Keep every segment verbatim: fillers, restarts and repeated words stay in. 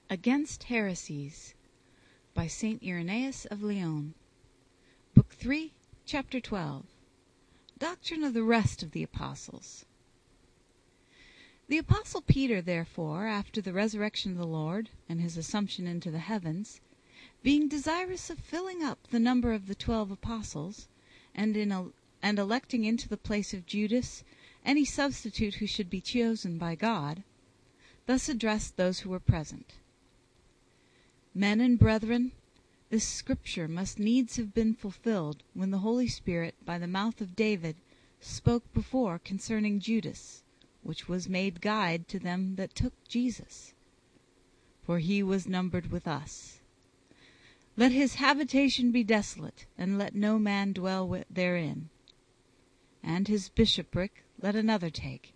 Against Heresies by Saint Irenaeus of Lyons. Book three, Chapter twelve. Doctrine of the rest of the Apostles. The Apostle Peter, therefore, after the resurrection of the Lord and his assumption into the heavens, being desirous of filling up the number of the twelve apostles, and in a, and electing into the place of Judas any substitute who should be chosen by God, thus addressed those who were present. Men and brethren, this scripture must needs have been fulfilled when the Holy Spirit by the mouth of David spoke before concerning Judas, which was made guide to them that took Jesus. For he was numbered with us. Let his habitation be desolate, and let no man dwell therein. And his bishopric let another take.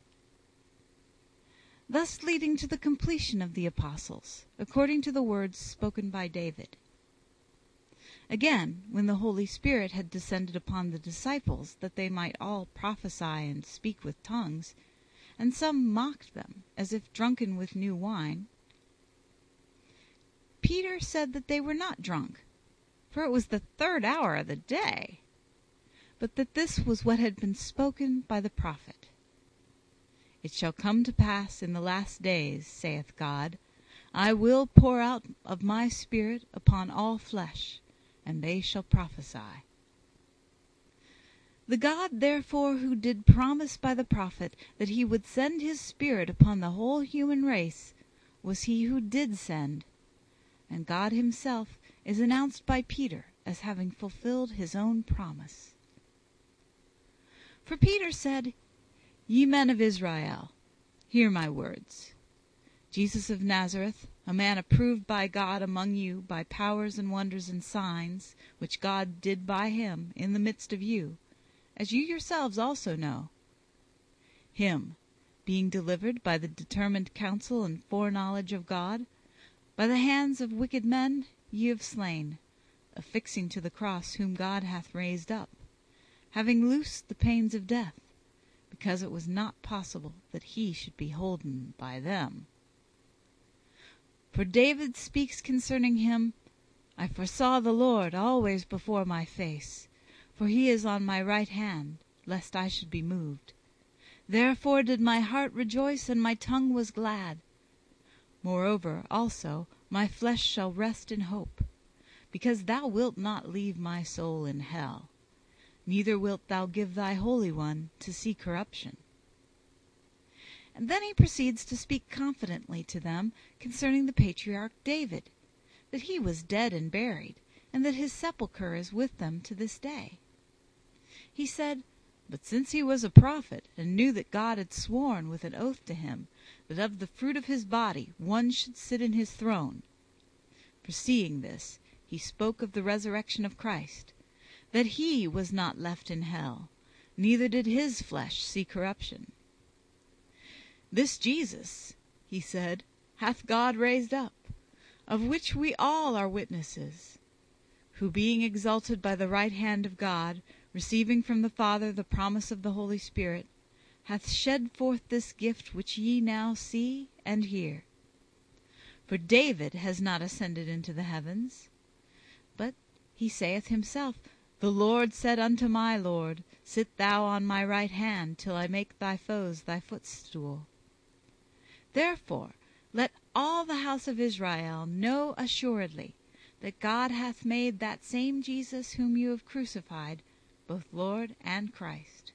Thus leading to the completion of the apostles, according to the words spoken by David. Again, when the Holy Spirit had descended upon the disciples, that they might all prophesy and speak with tongues, and some mocked them, as if drunken with new wine, Peter said that they were not drunk, for it was the third hour of the day, but that this was what had been spoken by the prophet. It shall come to pass in the last days, saith God, I will pour out of my Spirit upon all flesh, and they shall prophesy. The God, therefore, who did promise by the prophet that he would send his Spirit upon the whole human race, was he who did send, and God himself is announced by Peter as having fulfilled his own promise. For Peter said, Ye men of Israel, hear my words. Jesus of Nazareth, a man approved by God among you by powers and wonders and signs, which God did by him in the midst of you, as you yourselves also know. Him, being delivered by the determined counsel and foreknowledge of God, by the hands of wicked men ye have slain, affixing to the cross whom God hath raised up, having loosed the pains of death, because it was not possible that he should be holden by them. For David speaks concerning him, I foresaw the Lord always before my face, for he is on my right hand, lest I should be moved. Therefore did my heart rejoice, and my tongue was glad. Moreover also my flesh shall rest in hope, because thou wilt not leave my soul in hell, neither wilt thou give thy Holy One to see corruption. And then he proceeds to speak confidently to them concerning the patriarch David, that he was dead and buried, and that his sepulchre is with them to this day. He said, But since he was a prophet, and knew that God had sworn with an oath to him, that of the fruit of his body one should sit in his throne, foreseeing this, he spoke of the resurrection of Christ, that he was not left in hell, neither did his flesh see corruption. This Jesus, he said, hath God raised up, of which we all are witnesses, who being exalted by the right hand of God, receiving from the Father the promise of the Holy Spirit, hath shed forth this gift which ye now see and hear. For David has not ascended into the heavens, but he saith himself, The Lord said unto my Lord, Sit thou on my right hand, till I make thy foes thy footstool. Therefore let all the house of Israel know assuredly that God hath made that same Jesus whom you have crucified, both Lord and Christ.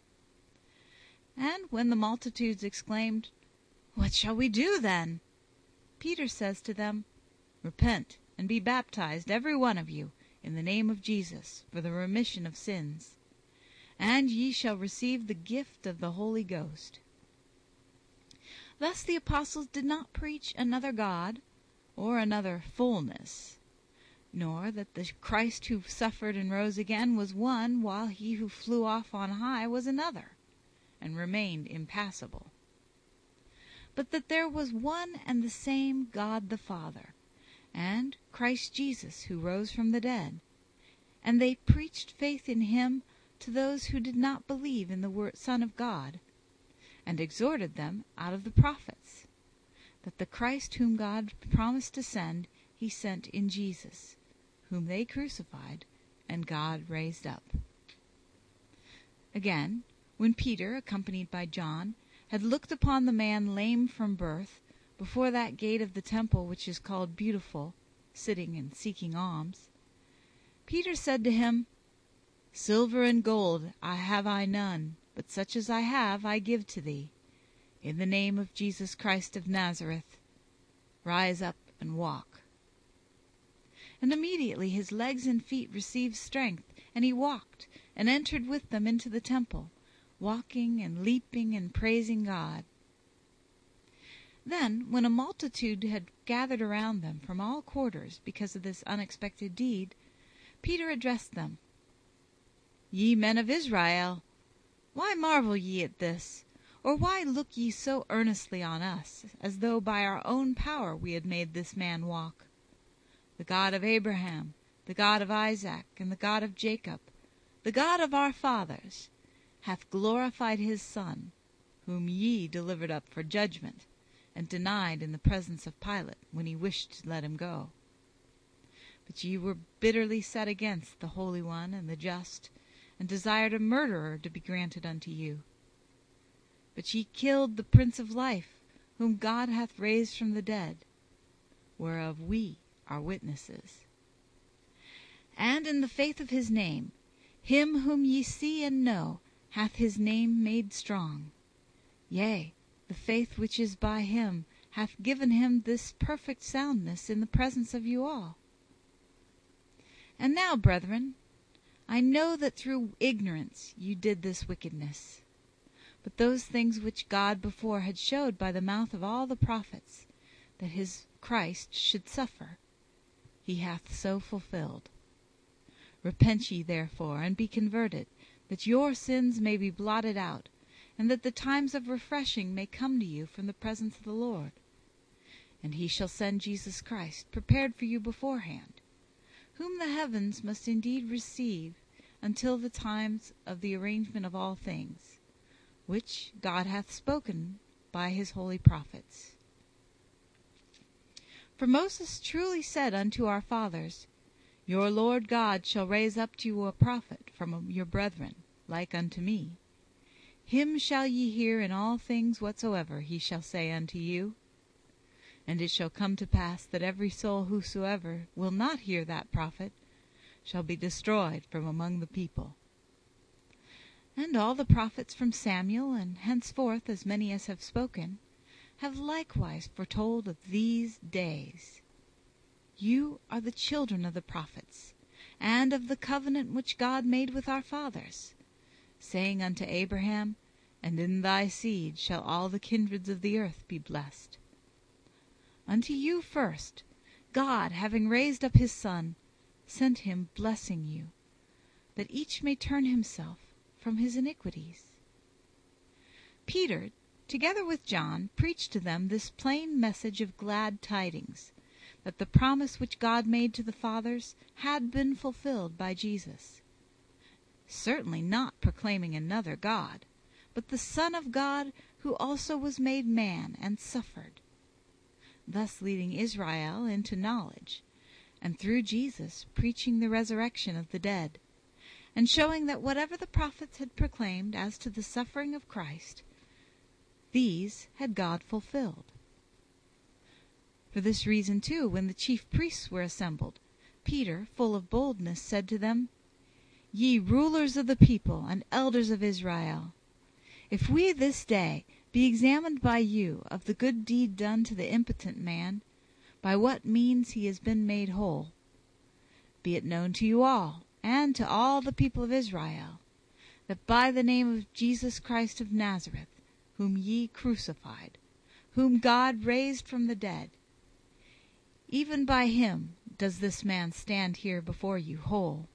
And when the multitudes exclaimed, What shall we do then? Peter says to them, Repent, and be baptized every one of you, in the name of Jesus, for the remission of sins, and ye shall receive the gift of the Holy Ghost. Thus the apostles did not preach another God, or another fullness, nor that the Christ who suffered and rose again was one, while he who flew off on high was another, and remained impassible, but that there was one and the same God the Father, and Christ Jesus who rose from the dead, and they preached faith in him to those who did not believe in the Son of God, and exhorted them out of the prophets, that the Christ whom God promised to send, he sent in Jesus, whom they crucified and God raised up. Again, when Peter, accompanied by John, had looked upon the man lame from birth, before that gate of the temple which is called Beautiful, sitting and seeking alms, Peter said to him, Silver and gold I have I none, but such as I have I give to thee. In the name of Jesus Christ of Nazareth, rise up and walk. And immediately his legs and feet received strength, and he walked, and entered with them into the temple, walking and leaping and praising God. Then, when a multitude had gathered around them from all quarters because of this unexpected deed, Peter addressed them. Ye men of Israel, why marvel ye at this? Or why look ye so earnestly on us, as though by our own power we had made this man walk? The God of Abraham, the God of Isaac, and the God of Jacob, the God of our fathers, hath glorified his Son, whom ye delivered up for judgment, and denied in the presence of Pilate, when he wished to let him go. But ye were bitterly set against the Holy One and the Just, and desired a murderer to be granted unto you. But ye killed the Prince of Life, whom God hath raised from the dead, whereof we are witnesses. And in the faith of his name, him whom ye see and know, hath his name made strong. Yea, the faith which is by him hath given him this perfect soundness in the presence of you all. And now, brethren, I know that through ignorance you did this wickedness. But those things which God before had showed by the mouth of all the prophets, that his Christ should suffer, he hath so fulfilled. Repent ye therefore, and be converted, that your sins may be blotted out, and that the times of refreshing may come to you from the presence of the Lord. And he shall send Jesus Christ, prepared for you beforehand, whom the heavens must indeed receive until the times of the arrangement of all things, which God hath spoken by his holy prophets. For Moses truly said unto our fathers, Your Lord God shall raise up to you a prophet from your brethren, like unto me. Him shall ye hear in all things whatsoever he shall say unto you. And it shall come to pass that every soul whosoever will not hear that prophet shall be destroyed from among the people. And all the prophets from Samuel, and henceforth as many as have spoken, have likewise foretold of these days. You are the children of the prophets, and of the covenant which God made with our fathers, saying unto Abraham, And in thy seed shall all the kindreds of the earth be blessed. Unto you first, God, having raised up his Son, sent him blessing you, that each may turn himself from his iniquities. Peter, together with John, preached to them this plain message of glad tidings, that the promise which God made to the fathers had been fulfilled by Jesus, certainly not proclaiming another God, but the Son of God, who also was made man and suffered, thus leading Israel into knowledge, and through Jesus preaching the resurrection of the dead, and showing that whatever the prophets had proclaimed as to the suffering of Christ, these had God fulfilled. For this reason, too, when the chief priests were assembled, Peter, full of boldness, said to them, Ye rulers of the people, and elders of Israel, if we this day be examined by you of the good deed done to the impotent man, by what means he has been made whole, be it known to you all, and to all the people of Israel, that by the name of Jesus Christ of Nazareth, whom ye crucified, whom God raised from the dead, even by him does this man stand here before you whole.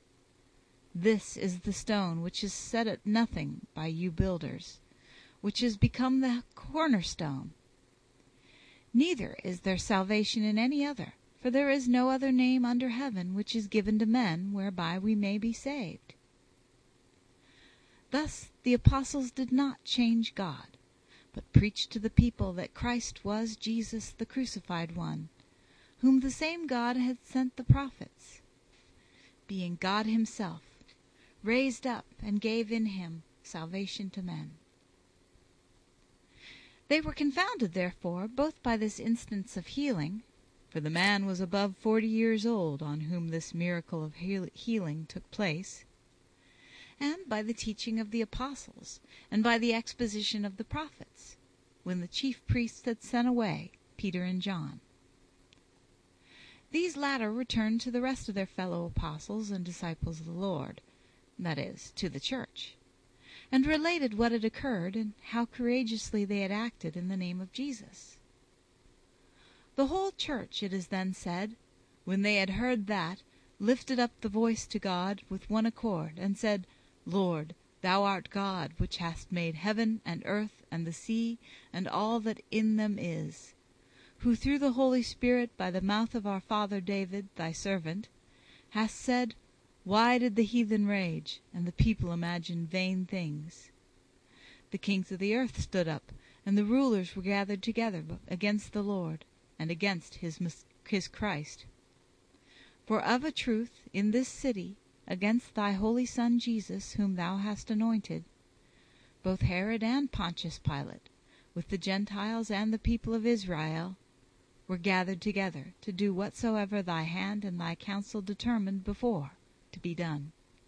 This is the stone which is set at nothing by you builders, which is become the cornerstone. Neither is there salvation in any other, for there is no other name under heaven which is given to men whereby we may be saved. Thus the apostles did not change God, but preached to the people that Christ was Jesus the crucified one, whom the same God had sent the prophets, being God himself, raised up and gave in him salvation to men. They were confounded, therefore, both by this instance of healing, for the man was above forty years old on whom this miracle of heal healing took place, and by the teaching of the apostles, and by the exposition of the prophets, when the chief priests had sent away Peter and John. These latter returned to the rest of their fellow apostles and disciples of the Lord, that is, to the church, and related what had occurred and how courageously they had acted in the name of Jesus. The whole church, it is then said, when they had heard that, lifted up the voice to God with one accord, and said, Lord, thou art God, which hast made heaven and earth and the sea and all that in them is, who through the Holy Spirit by the mouth of our father David, thy servant, hast said, Why did the heathen rage, and the people imagine vain things? The kings of the earth stood up, and the rulers were gathered together against the Lord, and against his, his Christ. For of a truth in this city, against thy holy Son Jesus, whom thou hast anointed, both Herod and Pontius Pilate, with the Gentiles and the people of Israel, were gathered together to do whatsoever thy hand and thy counsel determined before to be done.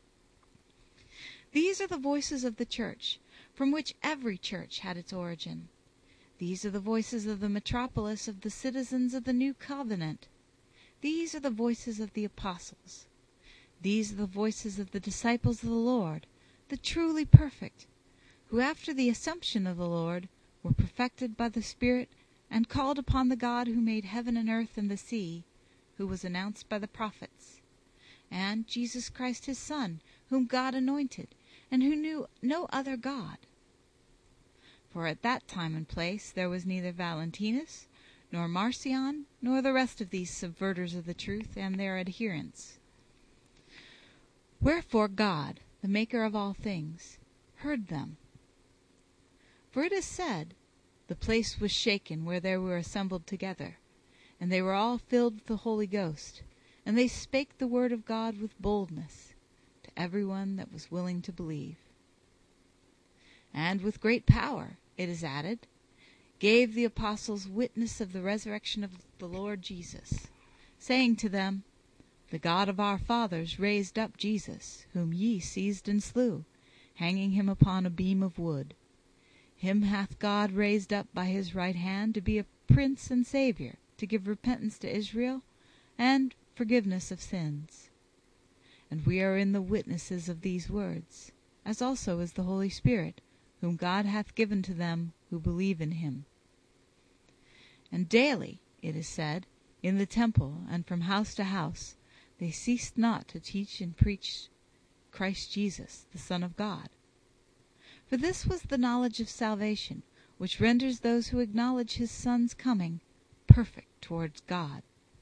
These are the voices of the church, from which every church had its origin. These are the voices of the metropolis of the citizens of the new covenant. These are the voices of the apostles. These are the voices of the disciples of the Lord, the truly perfect, who after the assumption of the Lord were perfected by the Spirit and called upon the God who made heaven and earth and the sea, who was announced by the prophets, and Jesus Christ his Son, whom God anointed, and who knew no other God. For at that time and place there was neither Valentinus, nor Marcion, nor the rest of these subverters of the truth and their adherents. Wherefore God, the maker of all things, heard them. For it is said, The place was shaken where they were assembled together, and they were all filled with the Holy Ghost, and they spake the word of God with boldness to every one that was willing to believe. And with great power, it is added, gave the apostles witness of the resurrection of the Lord Jesus, saying to them, The God of our fathers raised up Jesus, whom ye seized and slew, hanging him upon a beam of wood. Him hath God raised up by his right hand to be a Prince and Saviour, to give repentance to Israel, and forgiveness of sins. And we are in the witnesses of these words, as also is the Holy Spirit, whom God hath given to them who believe in him. And daily, it is said, in the temple and from house to house, they ceased not to teach and preach Christ Jesus, the Son of God. For this was the knowledge of salvation, which renders those who acknowledge his Son's coming perfect towards God.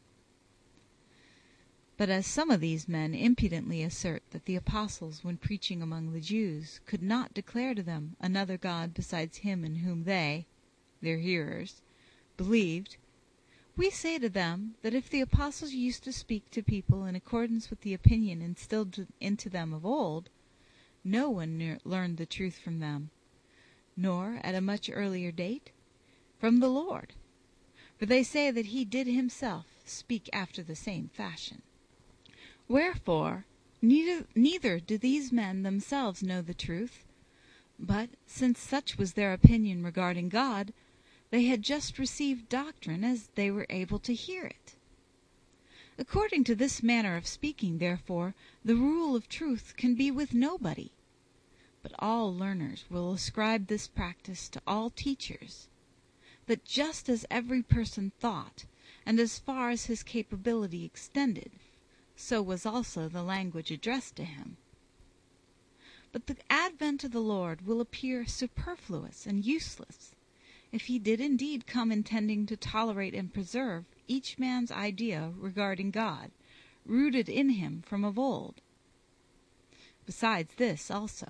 But as some of these men impudently assert that the apostles, when preaching among the Jews, could not declare to them another God besides him in whom they, their hearers, believed, we say to them that if the apostles used to speak to people in accordance with the opinion instilled into them of old, no one learned the truth from them, nor, at a much earlier date, from the Lord. For they say that he did himself speak after the same fashion. Wherefore, neither, neither do these men themselves know the truth, but, since such was their opinion regarding God, they had just received doctrine as they were able to hear it. According to this manner of speaking, therefore, the rule of truth can be with nobody. But all learners will ascribe this practice to all teachers, that just as every person thought, and as far as his capability extended, so was also the language addressed to him. But the advent of the Lord will appear superfluous and useless, if he did indeed come intending to tolerate and preserve each man's idea regarding God, rooted in him from of old. Besides this also,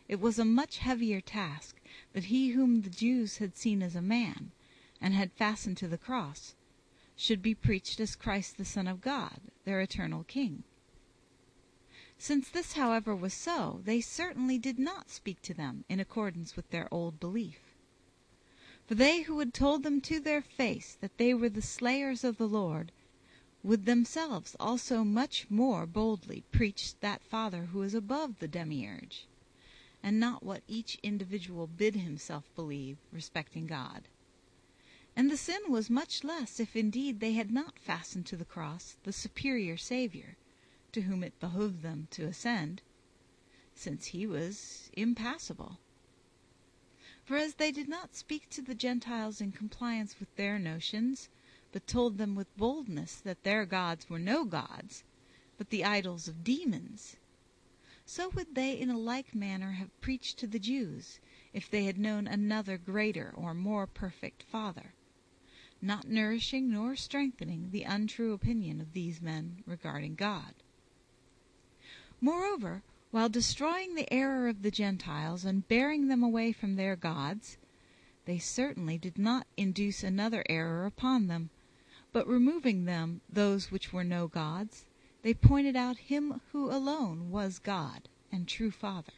it was a much heavier task that he whom the Jews had seen as a man, and had fastened to the cross, should be preached as Christ the Son of God, their eternal King. Since this, however, was so, they certainly did not speak to them in accordance with their old belief. For they who had told them to their face that they were the slayers of the Lord, would themselves also much more boldly preach that Father who is above the demiurge, and not what each individual bid himself believe respecting God. And the sin was much less if indeed they had not fastened to the cross the superior Saviour, to whom it behoved them to ascend, since he was impassible. For as they did not speak to the Gentiles in compliance with their notions, but told them with boldness that their gods were no gods, but the idols of demons, so would they in a like manner have preached to the Jews, if they had known another greater or more perfect Father, not nourishing nor strengthening the untrue opinion of these men regarding God. Moreover, while destroying the error of the Gentiles and bearing them away from their gods, they certainly did not induce another error upon them, but removing them those which were no gods, they pointed out him who alone was God and true Father.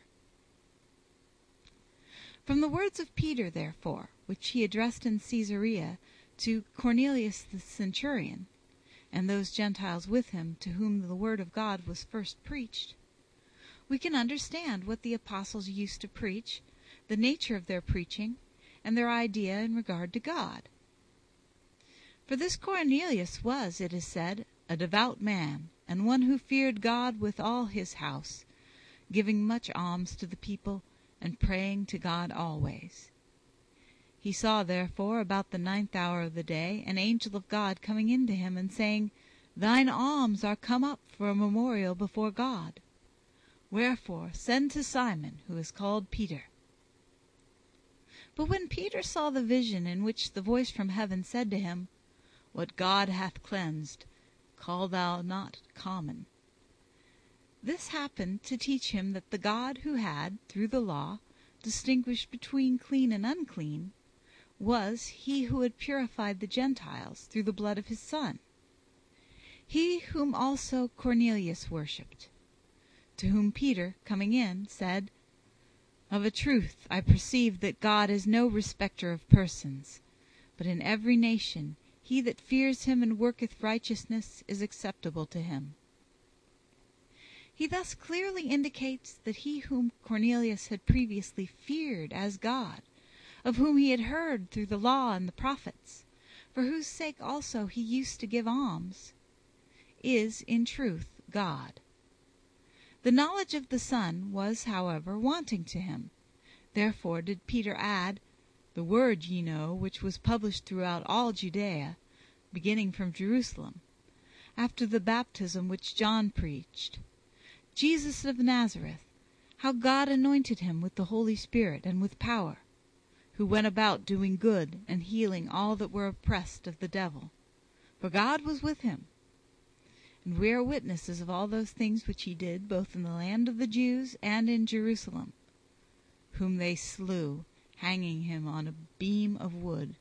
From the words of Peter, therefore, which he addressed in Caesarea to Cornelius the centurion, and those Gentiles with him to whom the word of God was first preached, we can understand what the apostles used to preach, the nature of their preaching, and their idea in regard to God. For this Cornelius was, it is said, a devout man, and one who feared God with all his house, giving much alms to the people, and praying to God always. He saw, therefore, about the ninth hour of the day, an angel of God coming in to him, and saying, Thine alms are come up for a memorial before God. Wherefore send to Simon, who is called Peter. But when Peter saw the vision in which the voice from heaven said to him, What God hath cleansed, call thou not common, this happened to teach him that the God who had, through the law, distinguished between clean and unclean, was he who had purified the Gentiles through the blood of his Son, he whom also Cornelius worshipped, to whom Peter, coming in, said, Of a truth I perceive that God is no respecter of persons, but in every nation he that fears him and worketh righteousness is acceptable to him. He thus clearly indicates that he whom Cornelius had previously feared as God, of whom he had heard through the law and the prophets, for whose sake also he used to give alms, is in truth God. The knowledge of the Son was, however, wanting to him. Therefore did Peter add, The word ye know, which was published throughout all Judea, beginning from Jerusalem, after the baptism which John preached, Jesus of Nazareth, how God anointed him with the Holy Spirit and with power, who went about doing good and healing all that were oppressed of the devil, for God was with him. And we are witnesses of all those things which he did, both in the land of the Jews and in Jerusalem, whom they slew, hanging him on a beam of wood.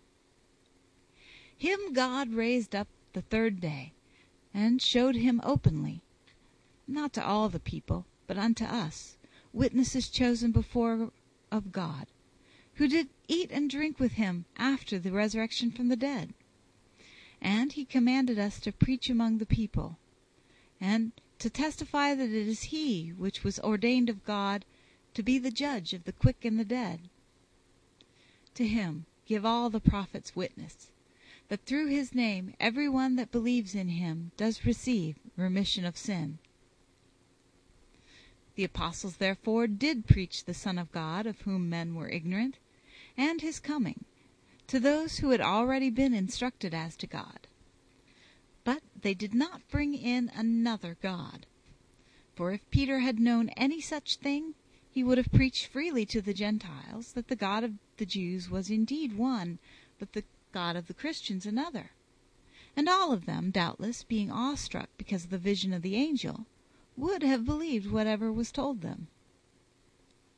Him God raised up the third day, and showed him openly, not to all the people, but unto us, witnesses chosen before of God, who did eat and drink with him after the resurrection from the dead. And he commanded us to preach among the people, and to testify that it is he which was ordained of God to be the judge of the quick and the dead. To him give all the prophets witness, that through his name every one that believes in him does receive remission of sin. The apostles therefore did preach the Son of God, of whom men were ignorant, and his coming, to those who had already been instructed as to God. But they did not bring in another God. For if Peter had known any such thing, he would have preached freely to the Gentiles that the God of the Jews was indeed one, but the God of the Christians another. And all of them, doubtless, being awestruck because of the vision of the angel, would have believed whatever was told them.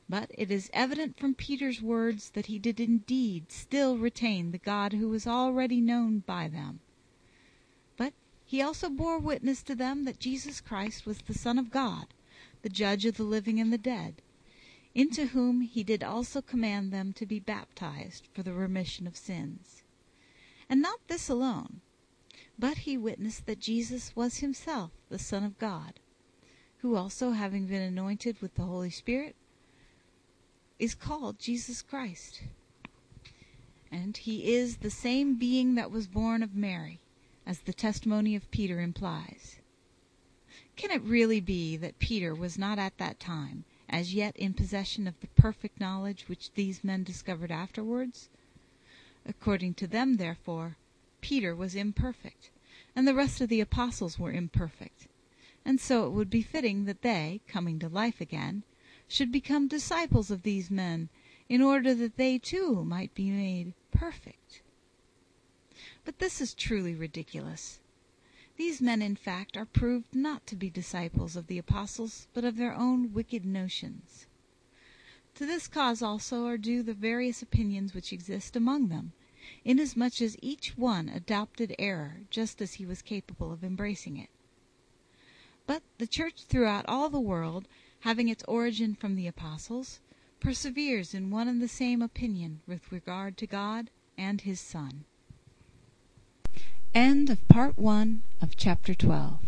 But it is evident from Peter's words that he did indeed still retain the God who was already known by them. But he also bore witness to them that Jesus Christ was the Son of God, the judge of the living and the dead, into whom he did also command them to be baptized for the remission of sins. And not this alone, but he witnessed that Jesus was himself the Son of God, who also, having been anointed with the Holy Spirit, is called Jesus Christ. And he is the same being that was born of Mary, as the testimony of Peter implies. Can it really be that Peter was not at that time as yet in possession of the perfect knowledge which these men discovered afterwards? According to them, therefore, Peter was imperfect, and the rest of the apostles were imperfect, and so it would be fitting that they, coming to life again, should become disciples of these men, in order that they too might be made perfect. But this is truly ridiculous. These men, in fact, are proved not to be disciples of the apostles, but of their own wicked notions. To this cause also are due the various opinions which exist among them, inasmuch as each one adopted error just as he was capable of embracing it. But the Church throughout all the world, having its origin from the apostles, perseveres in one and the same opinion with regard to God and his Son. End of part one of chapter twelve.